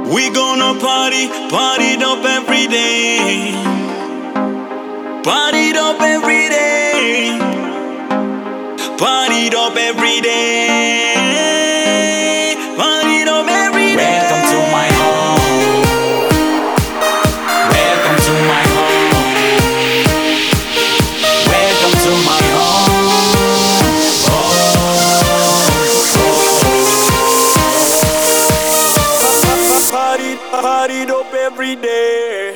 We gonna party, party it up every day. Party it up every day. Party it up every day. Party it up every day. Welcome to my home. Welcome to my home. Welcome to my home. Party it up every day.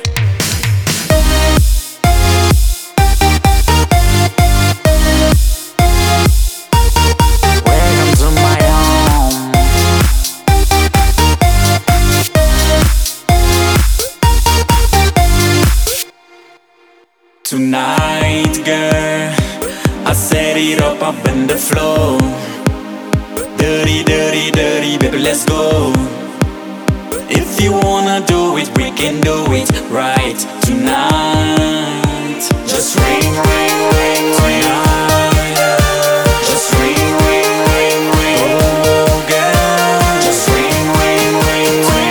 Welcome to my home. Tonight, girl, I set it up in the floor. Dirty, dirty, dirty, baby, let's go. If you wanna do it, we can do it right tonight. Just ring, ring, ring, ring. Just ring, ring, ring, ring. Oh, girl. Just ring, ring, ring, ring.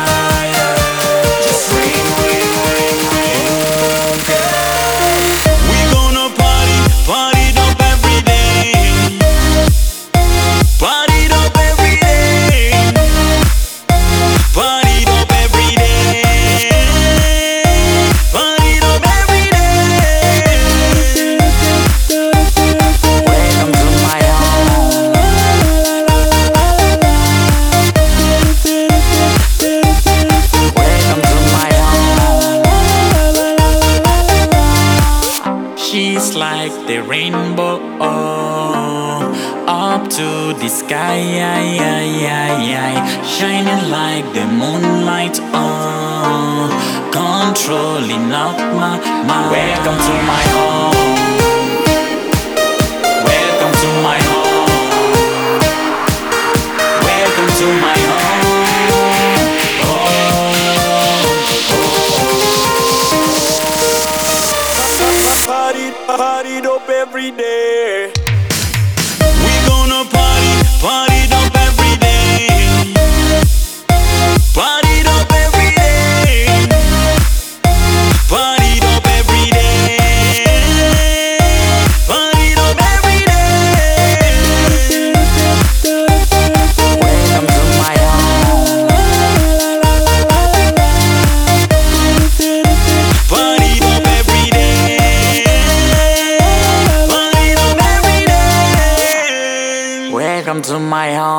Just ring, ring, ring, ring. Oh, girl. We gonna party, party it up every day. Party it up every day. Party it up every day. Party it up every day. Welcome to my home. Welcome to my home. She's like the rainbow, up to the sky, shining like the moonlight, controlling up my mind. Welcome to my home. Welcome to my home. Welcome to my home. Party it up every day. We gonna party, party it up every day. Party it up every day. Party it up every day. Party it up every day. Welcome to my home. Party it up every day. Party it up every day. Welcome to my home.